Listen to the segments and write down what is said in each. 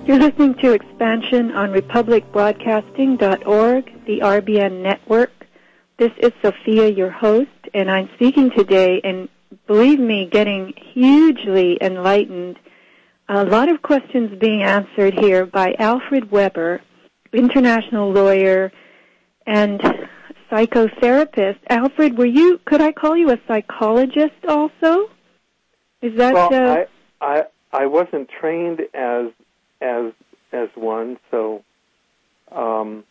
You're listening to Expansion on republicbroadcasting.org, the RBN network. This is Sophia, your host, and I'm speaking today, and believe me, getting hugely enlightened. A lot of questions being answered here by Alfred Weber, international lawyer and psychotherapist. Alfred, could I call you a psychologist also? Is that well, I wasn't trained as one, so I'm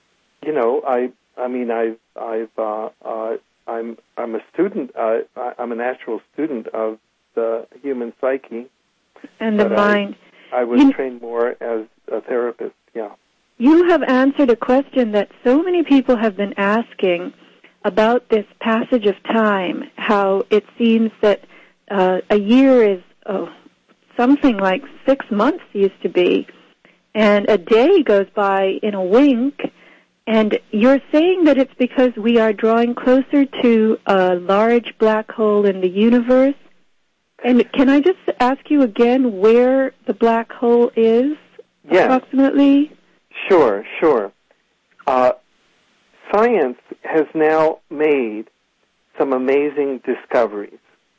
a student. I'm a natural student of the human psyche and the mind. I was trained more as a therapist. Yeah. You have answered a question that so many people have been asking about this passage of time. How it seems that a year is something like 6 months used to be. And a day goes by in a wink, and you're saying that it's because we are drawing closer to a large black hole in the universe. And can I just ask you again where the black hole is, approximately? Sure. Science has now made some amazing discoveries.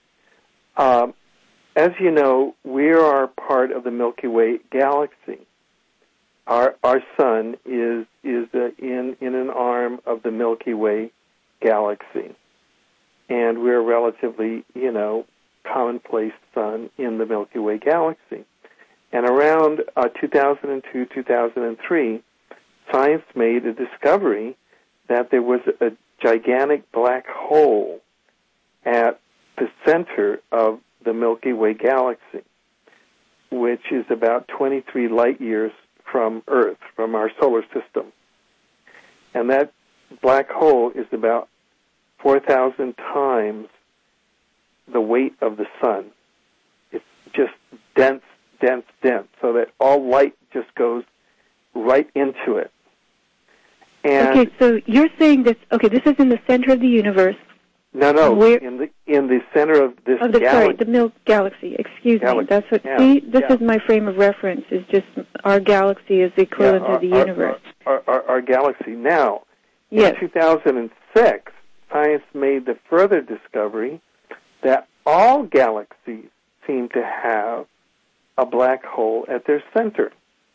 As you know, we are part of the Milky Way galaxy. Our sun is in an arm of the Milky Way galaxy, and we're a relatively commonplace sun in the Milky Way galaxy. And around 2002, 2003, science made a discovery that there was a gigantic black hole at the center of the Milky Way galaxy, which is about 23 light years from Earth, from our solar system. And that black hole is about 4,000 times the weight of the sun. It's just dense, so that all light just goes right into it. And okay, so you're saying this is in the center of the universe. No, in the center of this galaxy. Sorry, the galaxy. Excuse me. That's what. This is my frame of reference. Is just our galaxy is the equivalent of the universe. Our galaxy. Now, in 2006, science made the further discovery that all galaxies seem to have a black hole at their center.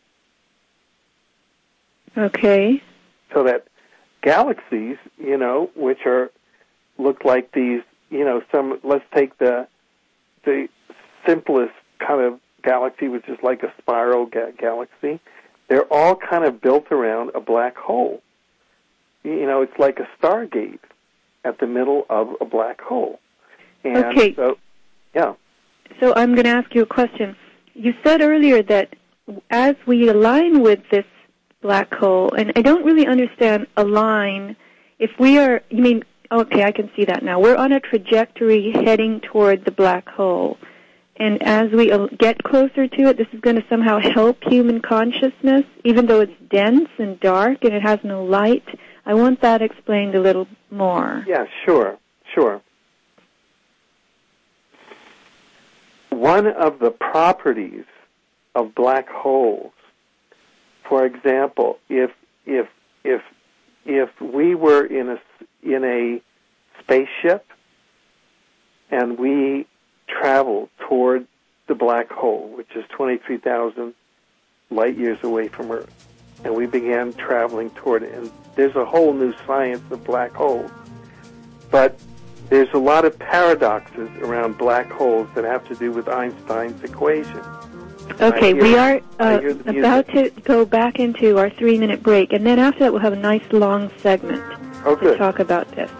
Okay. So that galaxies, which look like these, let's take the simplest kind of galaxy, which is like a spiral galaxy. They're all kind of built around a black hole. It's like a stargate at the middle of a black hole. And okay. So I'm going to ask you a question. You said earlier that as we align with this black hole, and I don't really understand align, okay, I can see that now. We're on a trajectory heading toward the black hole. And as we get closer to it, this is going to somehow help human consciousness, even though it's dense and dark and it has no light. I want that explained a little more. Yeah, sure. One of the properties of black holes, for example, if we were in a spaceship and we traveled toward the black hole, which is 23,000 light years away from Earth, and we began traveling toward it, and there's a whole new science of black holes, but there's a lot of paradoxes around black holes that have to do with Einstein's equation. Okay, we are about to go back into our 3-minute break, and then after that we'll have a nice long segment to talk about this.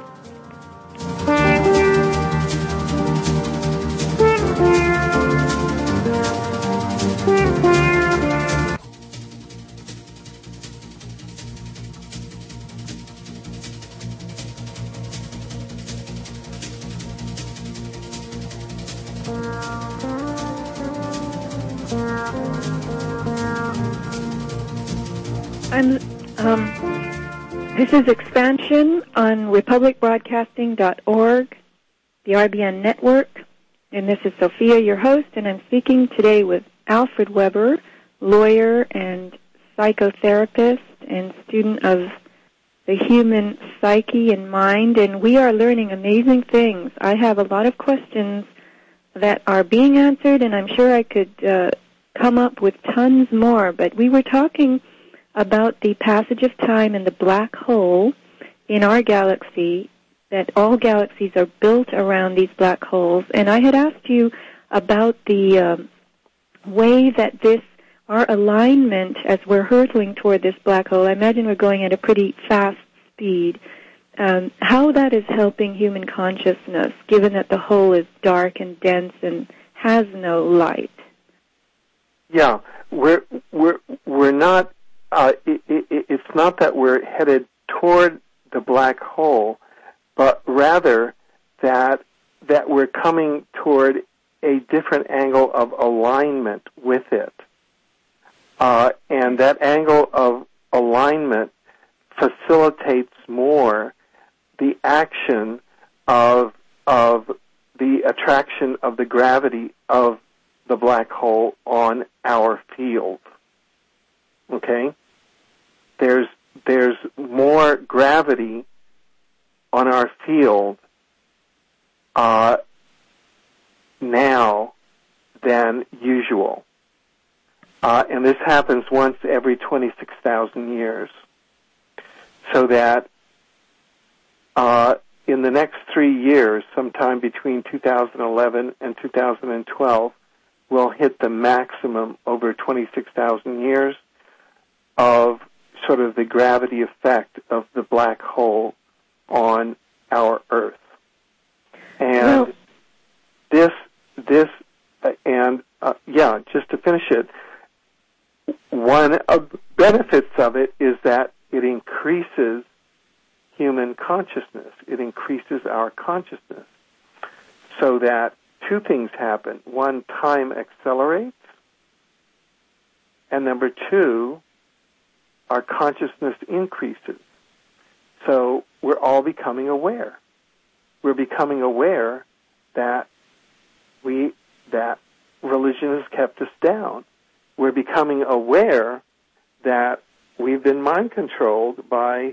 This is Expansion on republicbroadcasting.org, the RBN network, and this is Sophia, your host, and I'm speaking today with Alfred Weber, lawyer and psychotherapist and student of the human psyche and mind, and we are learning amazing things. I have a lot of questions that are being answered, and I'm sure I could come up with tons more, but we were talking about the passage of time and the black hole in our galaxy, that all galaxies are built around these black holes, and I had asked you about the way that our alignment as we're hurtling toward this black hole, I imagine we're going at a pretty fast speed, how that is helping human consciousness, given that the hole is dark and dense and has no light. Yeah, we're not. It's not that we're headed toward the black hole, but rather that we're coming toward a different angle of alignment with it, and that angle of alignment facilitates more the action of the attraction of the gravity of the black hole on our field. Okay? There's more gravity on our field now than usual. And this happens once every 26,000 years. So that in the next 3 years, sometime between 2011 and 2012, we'll hit the maximum over 26,000 years of sort of the gravity effect of the black hole on our Earth. And just to finish it, one of the benefits of it is that it increases human consciousness. It increases our consciousness so that two things happen. One, time accelerates, and number two, our consciousness increases. So we're all becoming aware. We're becoming aware that religion has kept us down. We're becoming aware that we've been mind controlled by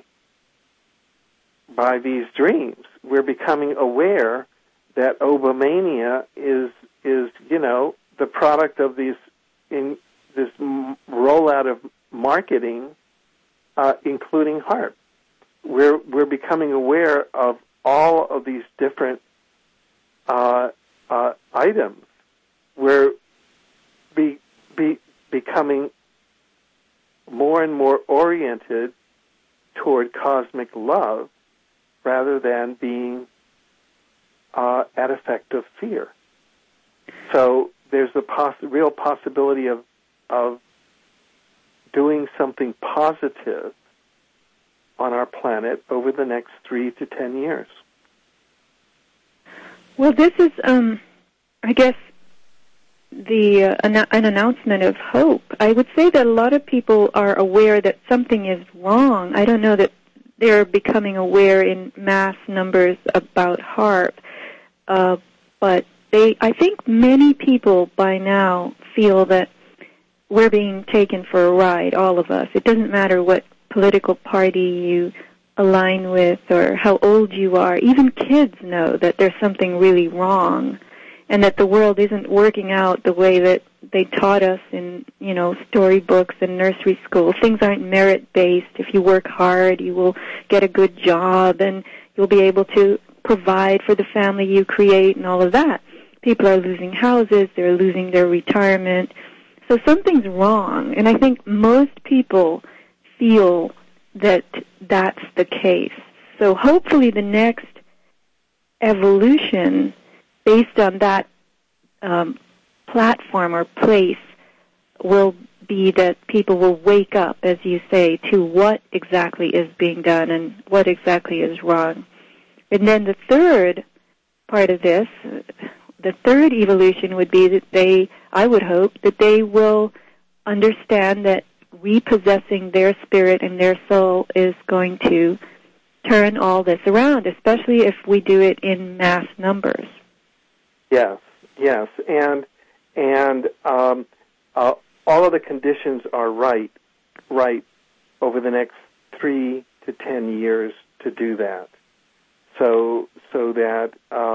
these dreams. We're becoming aware that Obamania is the product of this rollout of marketing, including HAARP. We're becoming aware of all of these different items. We're becoming more and more oriented toward cosmic love rather than being at effect of fear. So there's a real possibility of doing something positive on our planet over the next 3 to 10 years. Well, this is, I guess, an announcement of hope. I would say that a lot of people are aware that something is wrong. I don't know that they're becoming aware in mass numbers about HAARP, but I think many people by now feel that we're being taken for a ride, all of us. It doesn't matter what political party you align with or how old you are. Even kids know that there's something really wrong and that the world isn't working out the way that they taught us in, storybooks and nursery school. Things aren't merit-based. If you work hard, you will get a good job and you'll be able to provide for the family you create and all of that. People are losing houses. They're losing their retirement. So something's wrong. And I think most people feel that that's the case. So hopefully the next evolution based on that platform or place will be that people will wake up, as you say, to what exactly is being done and what exactly is wrong. And then the third part of this, the third evolution would be that I would hope, that they will understand that repossessing their spirit and their soul is going to turn all this around, especially if we do it in mass numbers. Yes, and all of the conditions are right over the next 3 to 10 years to do that. So that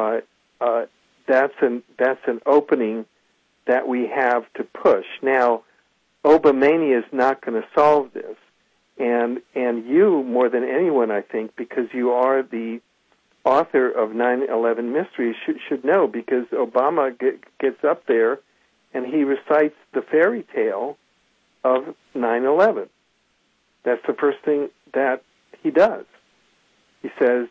that's an opening that we have to push. Now, Obamania is not going to solve this, and you more than anyone, I think, because you are the author of 9/11 Mysteries, should know, because Obama gets up there and he recites the fairy tale of 9/11. That's the first thing that he does. He says,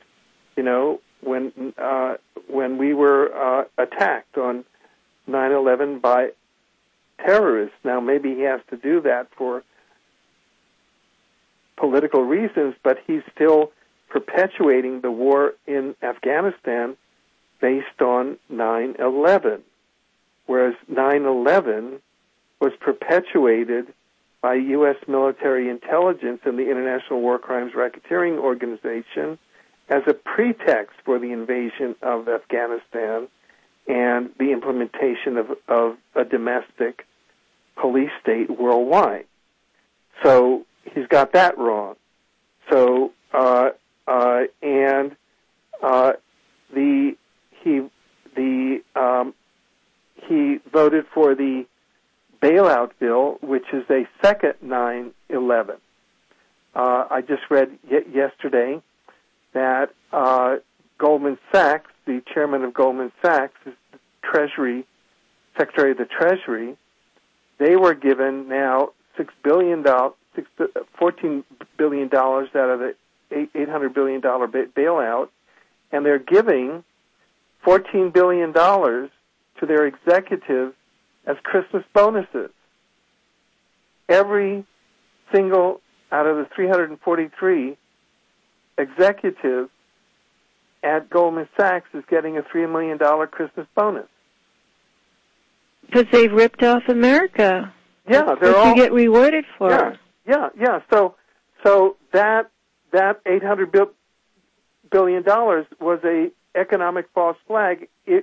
when we were attacked on 9/11 by terrorists. Now, maybe he has to do that for political reasons, but he's still perpetuating the war in Afghanistan based on 9/11, whereas 9/11 was perpetuated by U.S. military intelligence and the International War Crimes Racketeering Organization as a pretext for the invasion of Afghanistan and the implementation of a domestic police state worldwide. So he's got that wrong. So he voted for the bailout bill, which is a second 9/11. I just read yesterday that Goldman Sachs, the chairman of Goldman Sachs, is the Secretary of the Treasury, they were given now $14 billion out of the $800 billion bailout, and they're giving $14 billion to their executives as Christmas bonuses. Every single out of the 343 executives at Goldman Sachs is getting a $3 million Christmas bonus. Because they've ripped off America. Yeah, they're all... you get rewarded for. Yeah. So that $800 billion was a economic false flag. It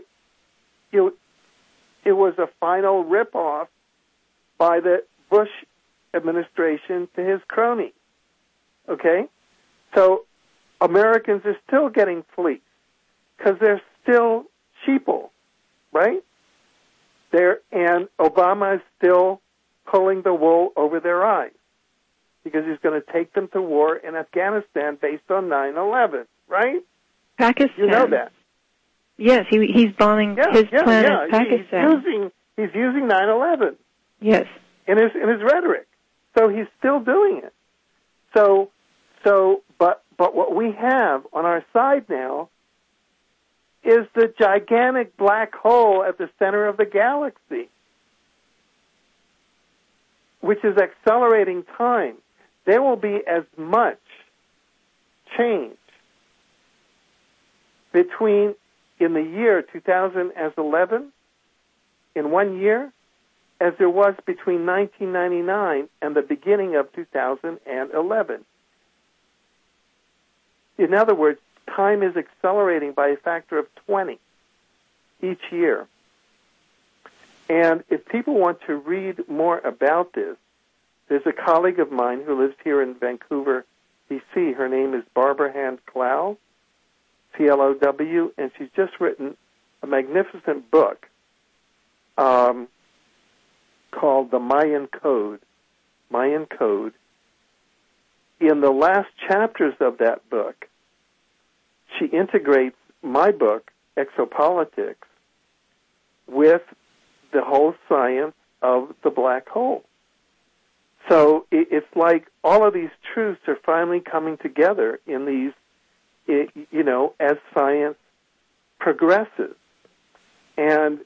was a final rip-off by the Bush administration to his cronies. Okay? So Americans are still getting fleeced because they're still sheeple, right? And Obama is still pulling the wool over their eyes because he's going to take them to war in Afghanistan based on 9/11, right? Pakistan. You know that. Yes, he's bombing his planet, Pakistan. He's using 9/11. Yes. In his rhetoric. So he's still doing it. But what we have on our side now is the gigantic black hole at the center of the galaxy, which is accelerating time. There will be as much change between in the year 2011, in 1 year, as there was between 1999 and the beginning of 2011. In other words, time is accelerating by a factor of 20 each year. And if people want to read more about this, there's a colleague of mine who lives here in Vancouver, BC. Her name is Barbara Hand Clow, CLOW, and she's just written a magnificent book called The Mayan Code. Mayan Code. In the last chapters of that book, she integrates my book, Exopolitics, with the whole science of the black hole. So it's like all of these truths are finally coming together in these, as science progresses. And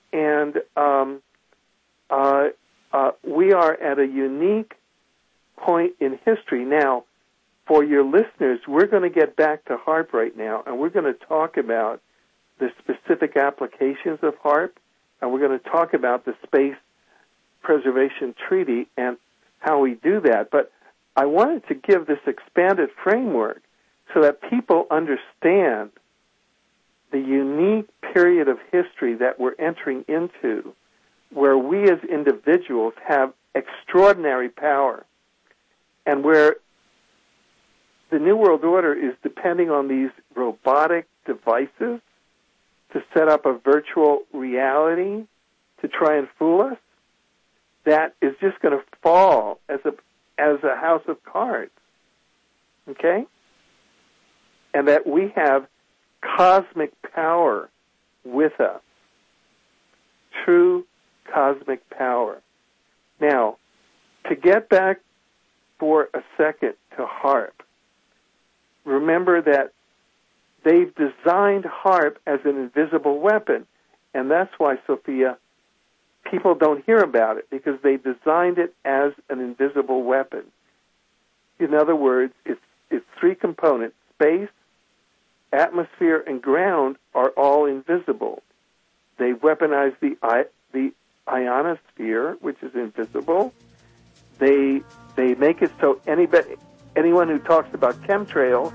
we are at a unique point in history. Now, for your listeners, we're going to get back to HAARP right now, and we're going to talk about the specific applications of HAARP, and we're going to talk about the Space Preservation Treaty and how we do that. But I wanted to give this expanded framework so that people understand the unique period of history that we're entering into where we as individuals have extraordinary power, and where the New World Order is depending on these robotic devices to set up a virtual reality to try and fool us, that is just going to fall as a house of cards. Okay? And that we have cosmic power with us. True cosmic power. Now, to get back for a second to HAARP, remember that they've designed HAARP as an invisible weapon, and that's why, Sophia, people don't hear about it, because they designed it as an invisible weapon. In other words, it's three components. Space, atmosphere, and ground are all invisible. They weaponize the ionosphere, which is invisible. They make it so anyone who talks about chemtrails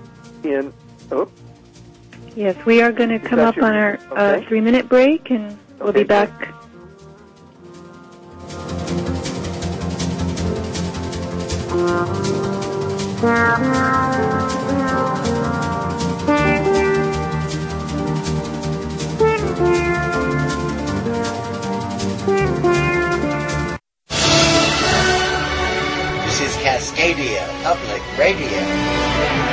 Yes, we are going to come up on our 3-minute break, and we'll be back. This is Cascadia Public Radio.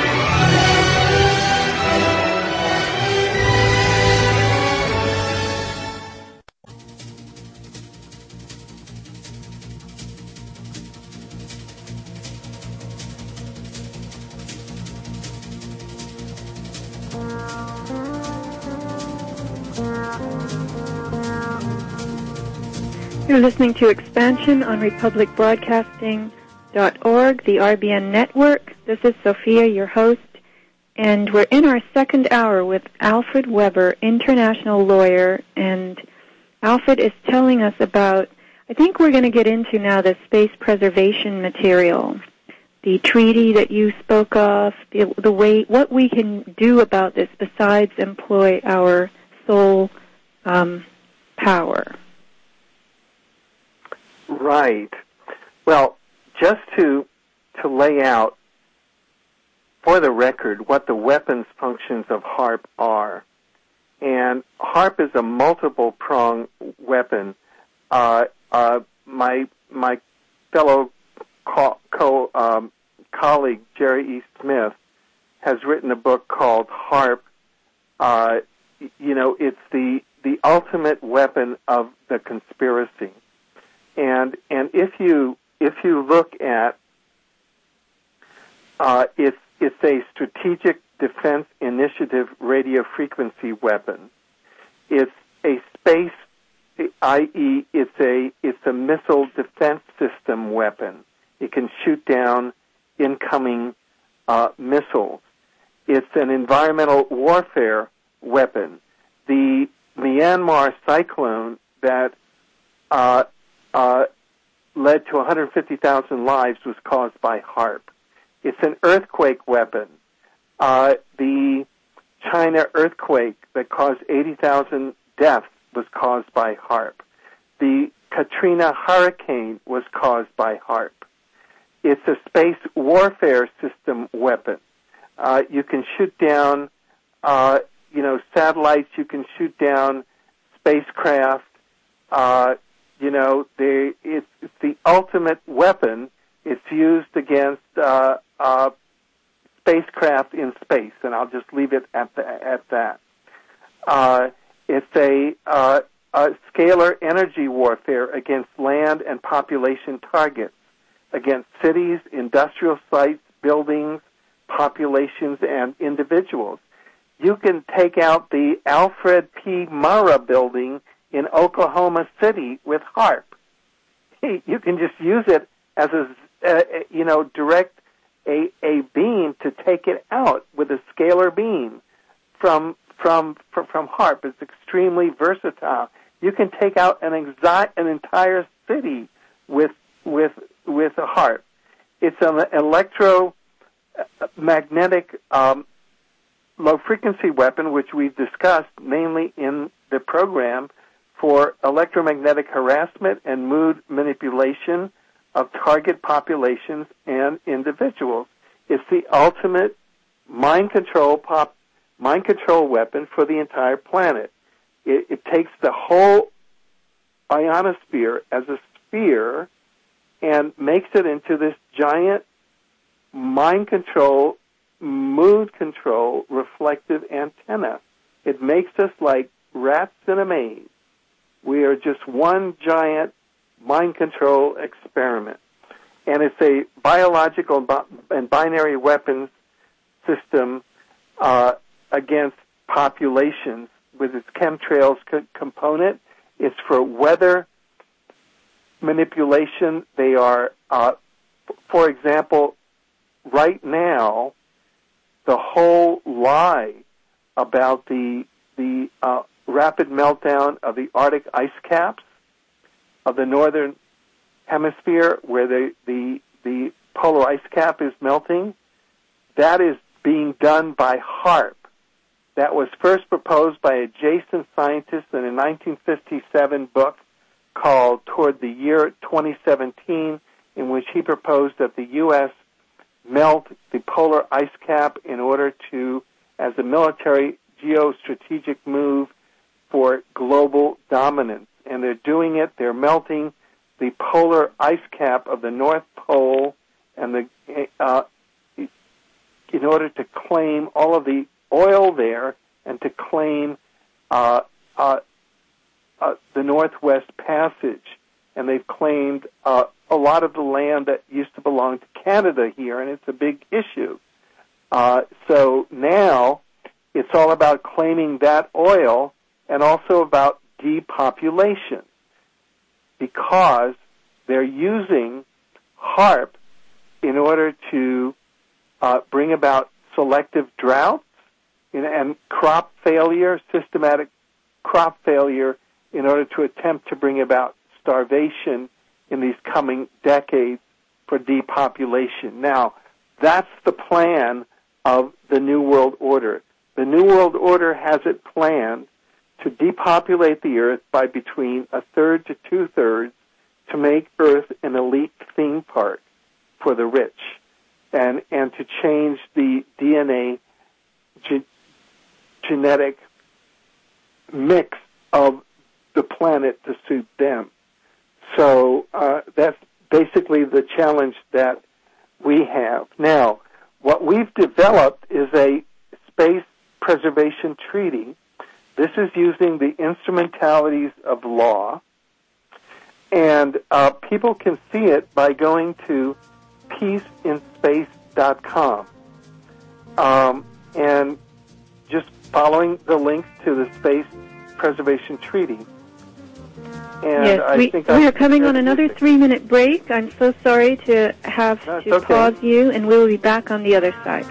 You're listening to Expansion on RepublicBroadcasting.org, the RBN network. This is Sophia, your host, and we're in our second hour with Alfred Weber, international lawyer, and Alfred is telling us about, I think we're going to get into now the space preservation material, the treaty that you spoke of, the way, what we can do about this besides employ our soul power. Right. Well, just to lay out, for the record, what the weapons functions of HAARP are. And HAARP is a multiple-prong weapon. My fellow colleague, Jerry E. Smith, has written a book called HAARP. It's the ultimate weapon of the conspiracy. And if you look at it's a strategic defense initiative radio frequency weapon. It's a space, i.e., it's a missile defense system weapon. It can shoot down incoming missiles. It's an environmental warfare weapon. The Myanmar cyclone that led to 150,000 lives was caused by HAARP. It's an earthquake weapon. The China earthquake that caused 80,000 deaths was caused by HAARP. The Katrina hurricane was caused by HAARP. It's a space warfare system weapon. You can shoot down, satellites. You can shoot down spacecraft. It's the ultimate weapon. It's used against spacecraft in space, and I'll just leave it at that. It's a scalar energy warfare against land and population targets, against cities, industrial sites, buildings, populations, and individuals. You can take out the Alfred P. Murrah building in Oklahoma City with HAARP. You can just use it as direct a beam to take it out with a scalar beam from HAARP. It's extremely versatile. You can take out an entire city with a HAARP. It's an electromagnetic low frequency weapon, which we've discussed mainly in the program for electromagnetic harassment and mood manipulation of target populations and individuals. It's the ultimate mind control weapon for the entire planet. It takes the whole ionosphere as a sphere and makes it into this giant mind control, mood control, reflective antenna. It makes us like rats in a maze. We are just one giant mind control experiment. And it's a biological and binary weapons system against populations with its chemtrails component. It's for weather manipulation. They are, for example, right now, the whole lie about the rapid meltdown of the Arctic ice caps of the northern hemisphere, where the polar ice cap is melting, that is being done by HAARP. That was first proposed by a Jason scientist in a 1957 book called Toward the Year 2017, in which he proposed that the U.S. melt the polar ice cap in order to, as a military geostrategic move for global dominance. And they're doing it. They're melting the polar ice cap of the North Pole, and in order to claim all of the oil there and to claim the Northwest Passage. And they've claimed a lot of the land that used to belong to Canada here, and it's a big issue. So now it's all about claiming that oil and also about depopulation, because they're using HAARP in order to bring about selective droughts and crop failure, systematic crop failure, in order to attempt to bring about starvation in these coming decades for depopulation. Now, that's the plan of the New World Order. The New World Order has it planned to depopulate the Earth by between a third to two-thirds to make Earth an elite theme park for the rich, and to change the DNA genetic mix of the planet to suit them. So that's basically the challenge that we have. Now, what we've developed is a space preservation treaty. This is using the instrumentalities of law, and people can see it by going to peaceinspace.com and just following the links to the Space Preservation Treaty. And yes, we are coming on another 3-minute break. I'm so sorry to have to pause you, and we'll be back on the other side.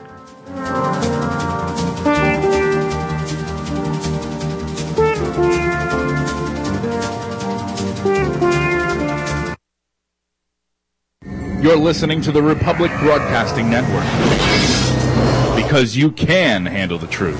You're listening to the Republic Broadcasting Network, because you can handle the truth.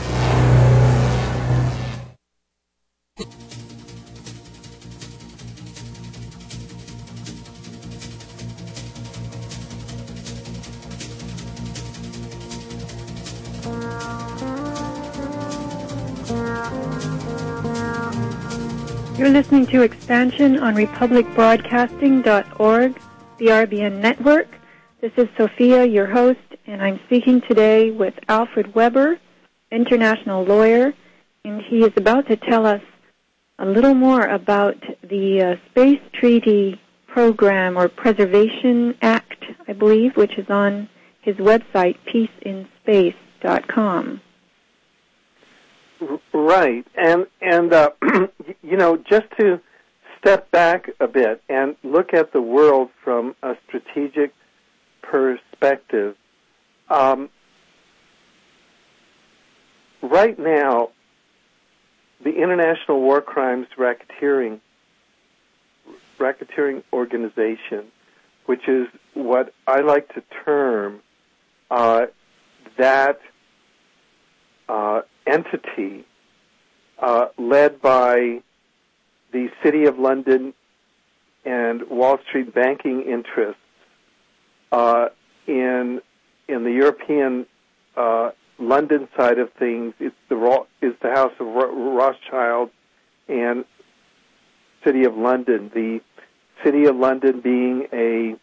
You're listening to Expansion on republicbroadcasting.org, the RBN Network. This is Sophia, your host, and I'm speaking today with Alfred Weber, international lawyer, and he is about to tell us a little more about the Space Treaty Program, or Preservation Act, I believe, which is on his website, peaceinspace.com. Right, and you know, just to step back a bit and look at the world from a strategic perspective. Right now, the International War Crimes Racketeering Organization, which is what I like to term that entity led by the City of London and Wall Street banking interests in the European London side of things, it's the House of Rothschild and City of London. The City of London being a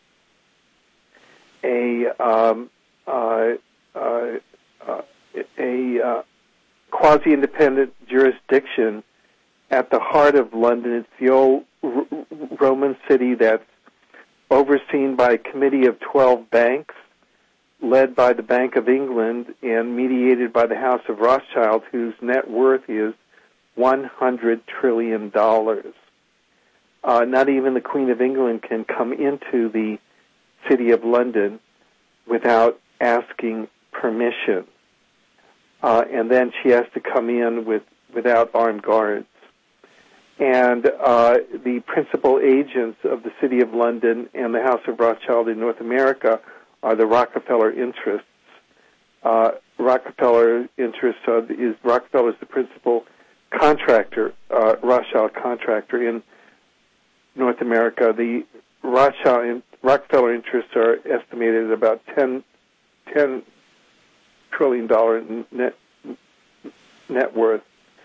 quasi-independent jurisdiction at the heart of London. It's the old Roman city that's overseen by a committee of 12 banks, led by the Bank of England and mediated by the House of Rothschild, whose net worth is $100 trillion. Not even the Queen of England can come into the City of London without asking permission. And then she has to come in without armed guards. And the principal agents of the City of London and the House of Rothschild in North America are the Rockefeller interests. Rockefeller interests is the principal contractor, Rothschild contractor in North America. The Rockefeller interests are estimated at about $10 trillion net worth.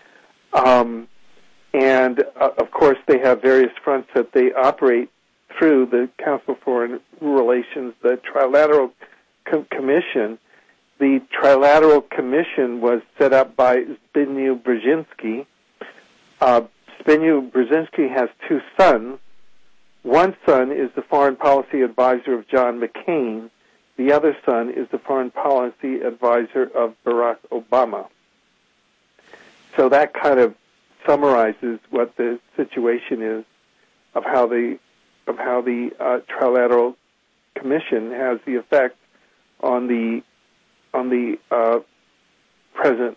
And, of course, they have various fronts that they operate through: the Council of Foreign Relations, the Trilateral Commission. The Trilateral Commission was set up by Zbigniew Brzezinski. Zbigniew Brzezinski has two sons. One son is the foreign policy advisor of John McCain. The other son is the foreign policy advisor of Barack Obama. So that kind of summarizes what the situation is of how the Trilateral Commission has the effect on the present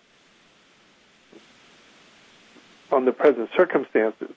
circumstances.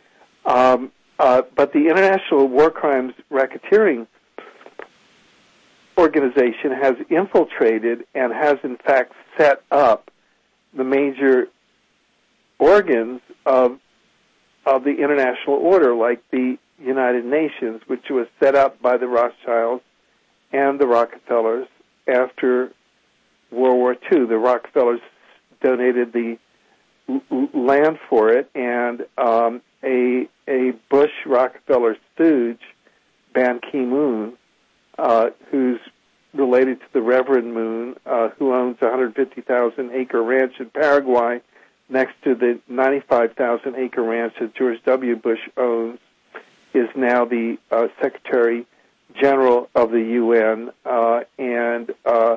But the International War Crimes Racketeering Organization has infiltrated and has in fact set up the major organs of the international order, like the United Nations, which was set up by the Rothschilds and the Rockefellers after World War II. The Rockefellers donated the land for it, and a Bush-Rockefeller stooge, Ban Ki-moon, who's related to the Reverend Moon, who owns a 150,000-acre ranch in Paraguay next to the 95,000-acre ranch that George W. Bush owns, is now the Secretary General of the UN and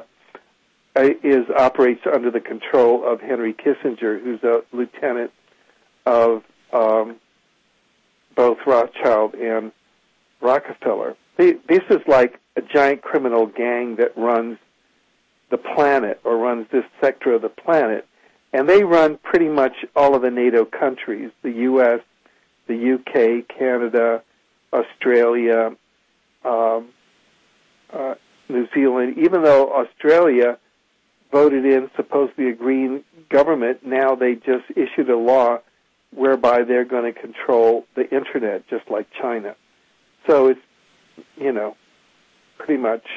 operates under the control of Henry Kissinger, who's a lieutenant of both Rothschild and Rockefeller. This is like a giant criminal gang that runs the planet, or runs this sector of the planet, and they run pretty much all of the NATO countries: the U.S., the UK, Canada, Australia, New Zealand. Even though Australia voted in supposedly a green government, now they just issued a law whereby they're going to control the Internet, just like China. So it's, pretty much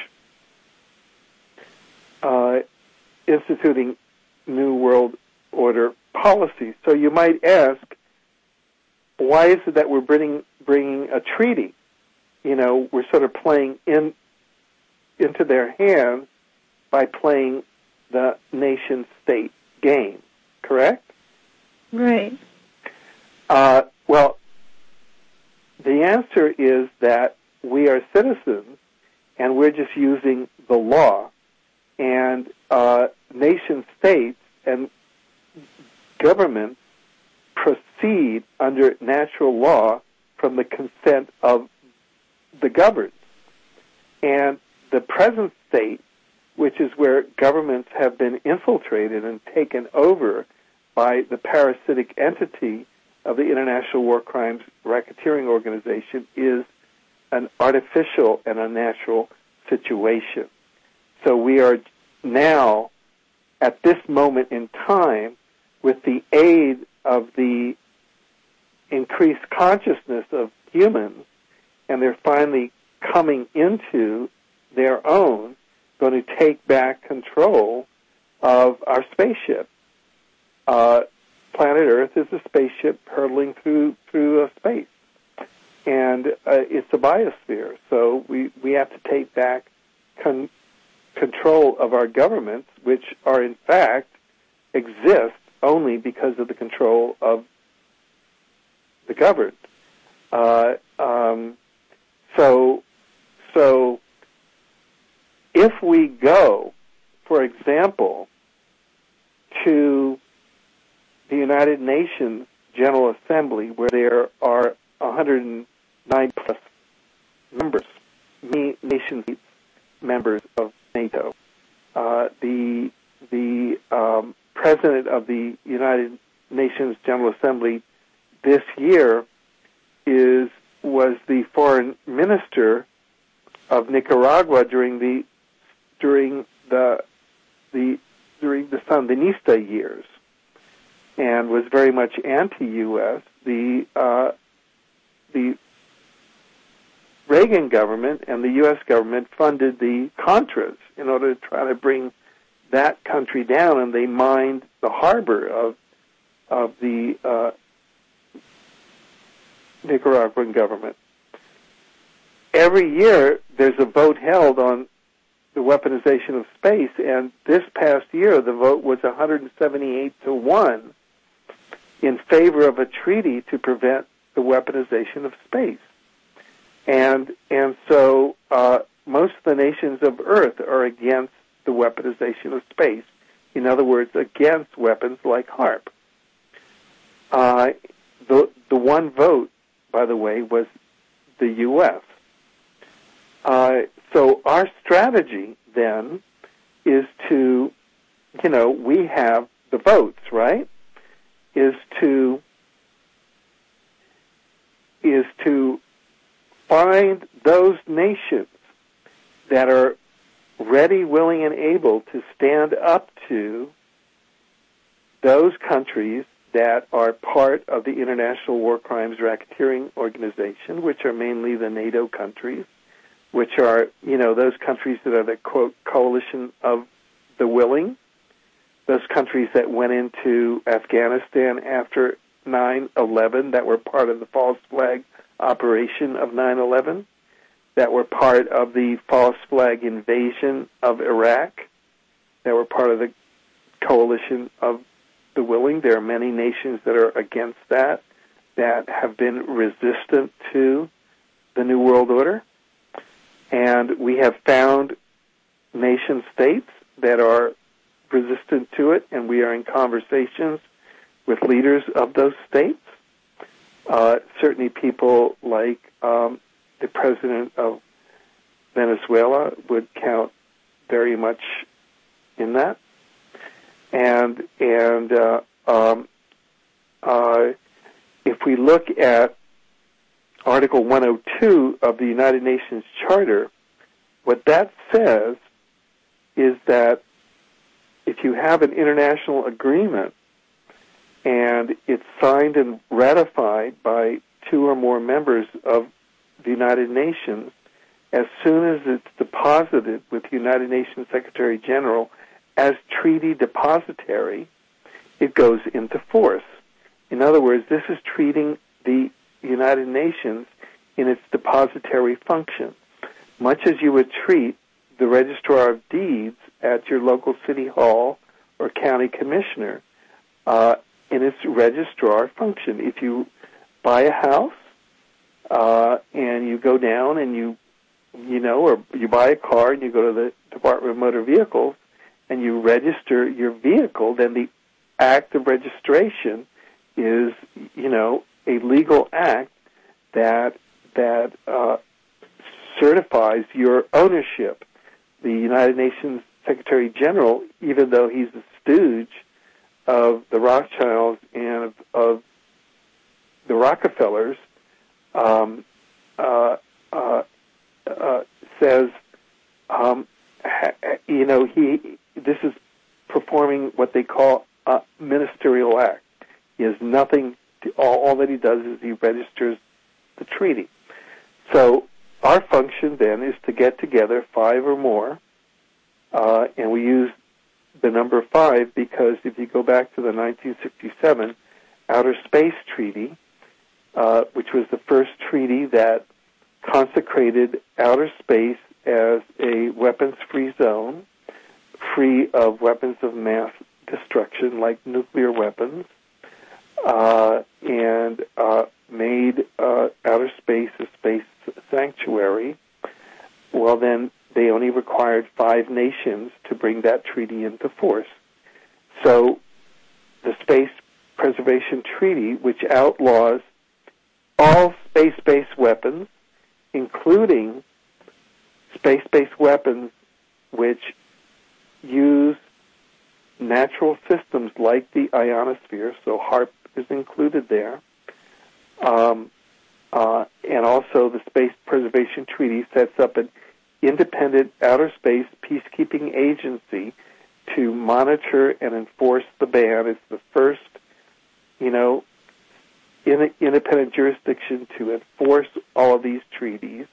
instituting New World Order policies. So you might ask, why is it that we're bringing a treaty? We're sort of playing into their hands by playing the nation-state game, correct? Right. Well, the answer is that we are citizens, and we're just using the law. And nation-states and governments proceed under natural law from the consent of the governed. And the present state, which is where governments have been infiltrated and taken over by the parasitic entity of the International War Crimes Racketeering Organization, is an artificial and unnatural situation. So we are now, at this moment in time, with the aid of the increased consciousness of humans, and they're finally coming into their own, going to take back control of our spaceship. Planet Earth is a spaceship hurtling through space, and it's a biosphere. So we have to take back control of our governments, which are in fact exist only because of the control of the governed. So if we go, for example, to the United Nations General Assembly, where there are 109 plus members, nation members of NATO, the president of the United Nations General Assembly this year was the foreign minister of Nicaragua during the Sandinista years, and was very much anti-U.S. The Reagan government and the U.S. government funded the Contras in order to try to bring that country down, and they mined the harbor of the Nicaraguan government. Every year, there's a vote held on the weaponization of space, and this past year, the vote was 178-1 in favor of a treaty to prevent the weaponization of space. And so most of the nations of Earth are against the weaponization of space. In other words, against weapons like HAARP. The one vote, by the way, was the U.S. So our strategy then is to, we have the votes, right? Is to find those nations that are ready, willing, and able to stand up to those countries that are part of the International War Crimes Racketeering Organization, which are mainly the NATO countries, which are, those countries that are the, quote, coalition of the willing, those countries that went into Afghanistan after 9/11, that were part of the false flag operation of 9/11, that were part of the false flag invasion of Iraq, that were part of the coalition of the willing. There are many nations that are against that have been resistant to the New World Order. And we have found nation states that are resistant to it, and we are in conversations with leaders of those states. Certainly people like the president of Venezuela would count very much in that. And if we look at Article 102 of the United Nations Charter, what that says is that if you have an international agreement and it's signed and ratified by two or more members of the United Nations, as soon as it's deposited with the United Nations Secretary General as treaty depositary, it goes into force. In other words, this is treating the United Nations in its depositary function, much as you would treat the registrar of deeds at your local city hall or county commissioner in its registrar function. If you buy a house and you go down and or you buy a car and you go to the Department of Motor Vehicles and you register your vehicle, then the act of registration is, a legal act that certifies your ownership. The United Nations Secretary General, even though he's a stooge of the Rothschilds and of the Rockefellers, says, this is performing what they call a ministerial act. He has nothing All that he does is he registers the treaty. So our function then is to get together 5 or more, and we use the number 5 because if you go back to the 1967 Outer Space Treaty, which was the first treaty that consecrated outer space as a weapons-free zone, free of weapons of mass destruction like nuclear weapons, and made outer space a space sanctuary, well, then they only required 5 nations to bring that treaty into force. So the Space Preservation Treaty, which outlaws all space-based weapons, including space-based weapons which use natural systems like the ionosphere, so HAARP is included there, and also the Space Preservation Treaty sets up an independent outer space peacekeeping agency to monitor and enforce the ban. It's the first, independent jurisdiction to enforce all of these treaties.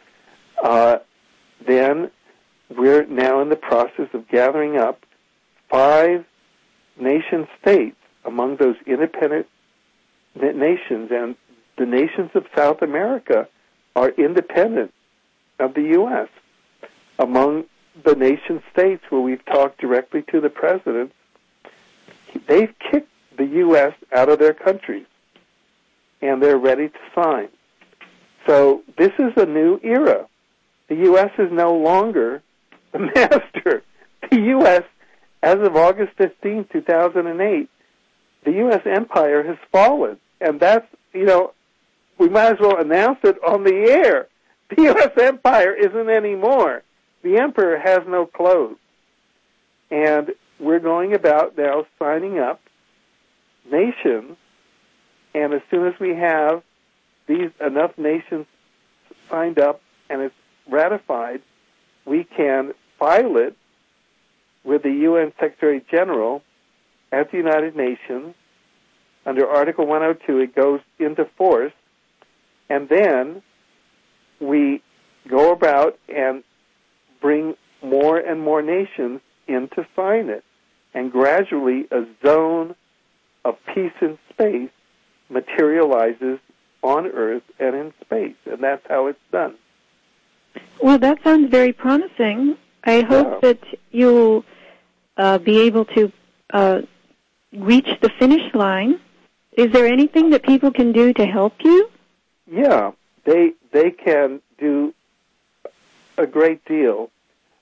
Then we're now in the process of gathering up 5 nation states among those independent nations, and the nations of South America are independent of the U.S. Among the nation states where we've talked directly to the presidents, they've kicked the U.S. out of their countries, and they're ready to sign. So this is a new era. The U.S. is no longer the master. The U.S., as of August 15, 2008, the U.S. empire has fallen. And that's, we might as well announce it on the air. The U.S. empire isn't anymore. The emperor has no clothes. And we're going about now signing up nations, and as soon as we have enough nations signed up and it's ratified, we can file it with the UN Secretary General at the United Nations. Under Article 102, it goes into force, and then we go about and bring more and more nations in to sign it. And gradually, a zone of peace in space materializes on Earth and in space, and that's how it's done. Well, that sounds very promising. I hope that you'll be able to reach the finish line. Is there anything that people can do to help you? Yeah, they can do a great deal.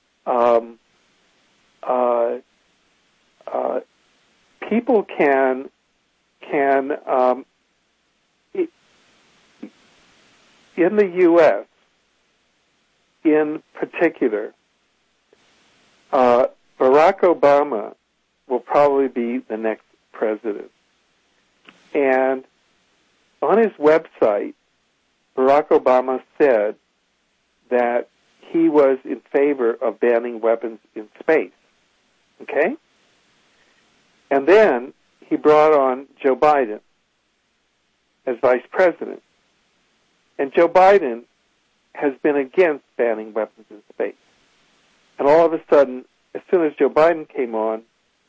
People can in the U.S. in particular, Barack Obama will probably be the next president. And on his website, Barack Obama said that he was in favor of banning weapons in space. Okay? And then he brought on Joe Biden as vice president. And Joe Biden has been against banning weapons in space. And all of a sudden, as soon as Joe Biden came on,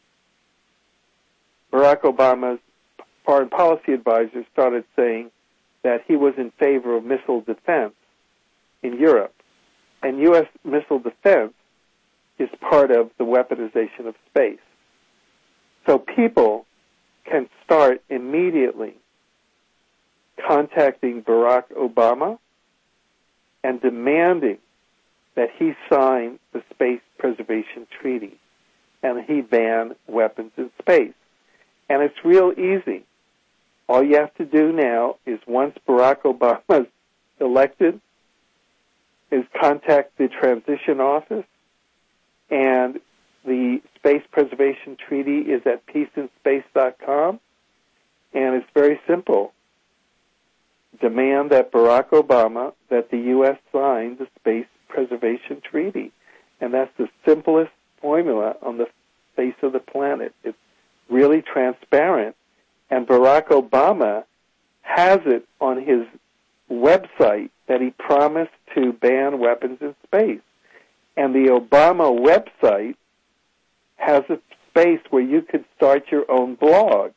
Barack Obama's foreign policy advisor started saying that he was in favor of missile defense in Europe. And U.S. missile defense is part of the weaponization of space. So people can start immediately contacting Barack Obama and demanding that he sign the Space Preservation Treaty and he ban weapons in space. And it's real easy. All you have to do now is, once Barack Obama is elected, is contact the transition office, and the Space Preservation Treaty is at peaceinspace.com, and it's very simple. Demand that Barack Obama, that the U.S. sign the Space Preservation Treaty. And that's the simplest formula on the face of the planet. It's really transparent, And Barack Obama has it on his website that he promised to ban weapons in space. And the Obama website has a space where you could start your own blog,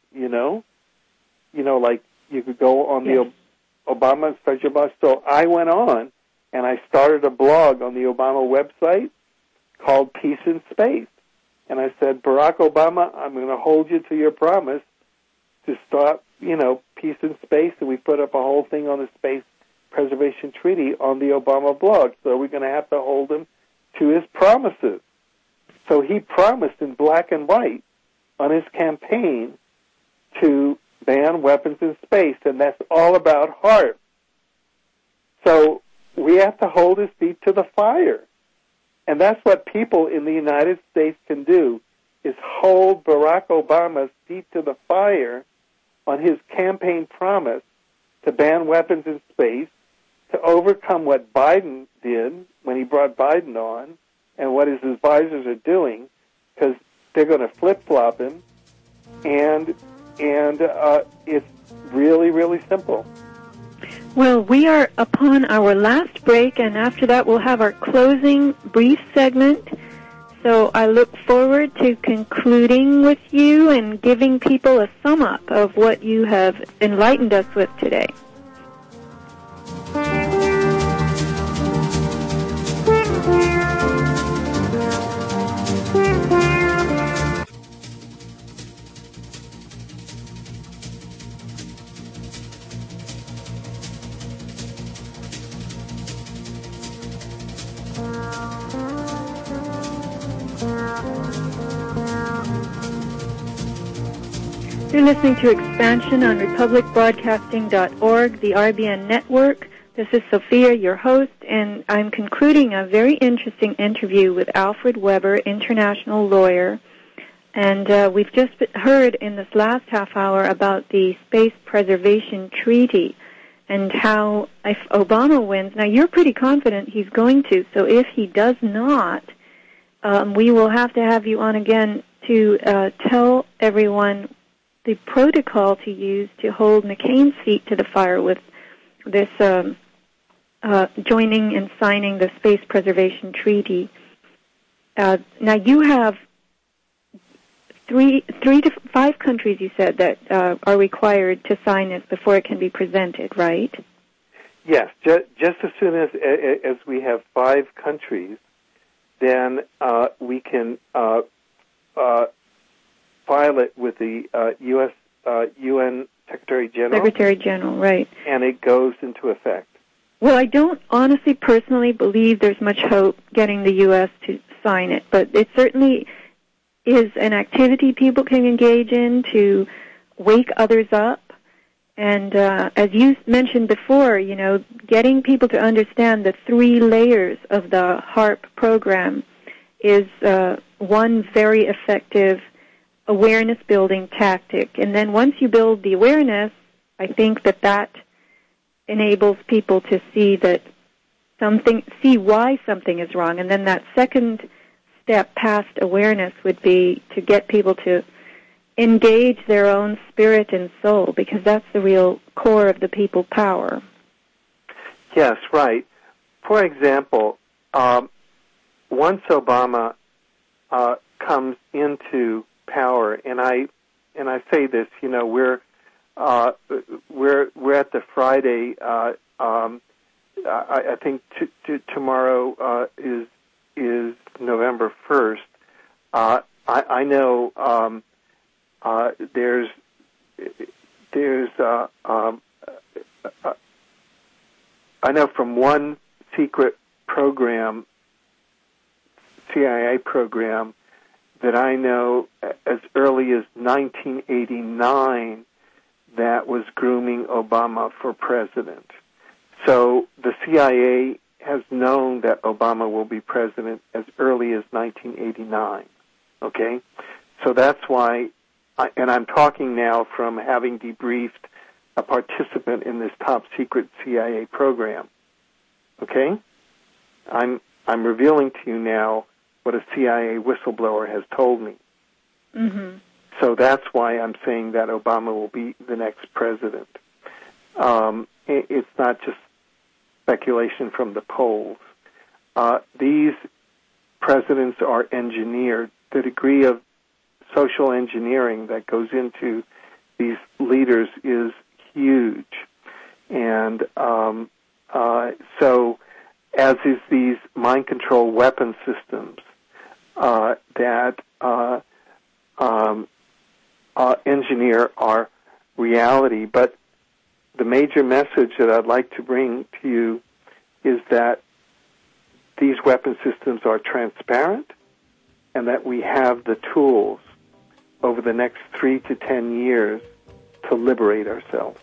like you could go on the Obama and start your blog. So I went on and I started a blog on the Obama website called Peace in Space. And I said, Barack Obama, I'm going to hold you to your promise to start, peace in space. And we put up a whole thing on the Space Preservation Treaty on the Obama blog. So we're going to have to hold him to his promises. So he promised in black and white on his campaign to ban weapons in space, and that's all about HAARP. So we have to hold his feet to the fire. And that's what people in the United States can do, is hold Barack Obama's feet to the fire on his campaign promise to ban weapons in space, to overcome what Biden did when he brought Biden on, and what his advisors are doing, because they're going to flip-flop him, and it's really, really simple. Well, we are upon our last break, and after that we'll have our closing brief segment. So I look forward to concluding with you and giving people a sum up of what you have enlightened us with today. You're listening to Expansion on republicbroadcasting.org, the RBN network. This is Sophia, your host, and I'm concluding a very interesting interview with Alfred Weber, international lawyer. And we've just heard in this last half hour about the Space Preservation Treaty and how if Obama wins, now you're pretty confident he's going to, so if he does not, we will have to have you on again to tell everyone the protocol to use to hold McCain's feet to the fire with this joining and signing the Space Preservation Treaty. Now you have three to five countries, you said, that are required to sign this before it can be presented, right? Yes, just as soon as we have 5 countries, then we can file it with the U.S. UN Secretary General. Secretary General, right. And it goes into effect. Well, I don't honestly, personally believe there's much hope getting the U.S. to sign it, but it certainly is an activity people can engage in to wake others up. And as you mentioned before, getting people to understand the 3 layers of the HAARP program is one very effective awareness-building tactic. And then once you build the awareness, I think that enables people to see why something is wrong. And then that second step past awareness would be to get people to engage their own spirit and soul, because that's the real core of the people power. Yes, right. For example, once Obama comes into power, and I say this, we're at the Friday. I think tomorrow is November 1st. I know there's I know from one secret program, CIA program, that I know as early as 1989 that was grooming Obama for president. So the CIA has known that Obama will be president as early as 1989, okay? So that's why, and I'm talking now from having debriefed a participant in this top secret CIA program, okay? I'm revealing to you now what a CIA whistleblower has told me. Mm-hmm. So that's why I'm saying that Obama will be the next president. It's not just speculation from the polls. These presidents are engineered. The degree of social engineering that goes into these leaders is huge. And so, as is these mind control weapon systems that engineer our reality. But the major message that I'd like to bring to you is that these weapon systems are transparent and that we have the tools over the next 3 to 10 years to liberate ourselves.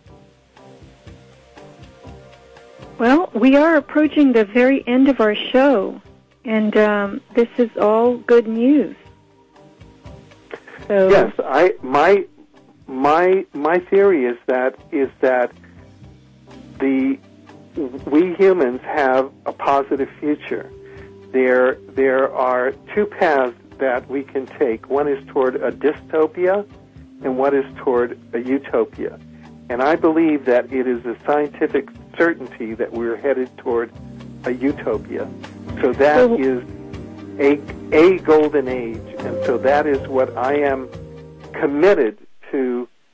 Well, we are approaching the very end of our show, and this is all good news. So yes, my theory is that we humans have a positive future. There are two paths that we can take. One is toward a dystopia, and one is toward a utopia. And I believe that it is a scientific certainty that we're headed toward a utopia. So that is a golden age, and so that is what I am committed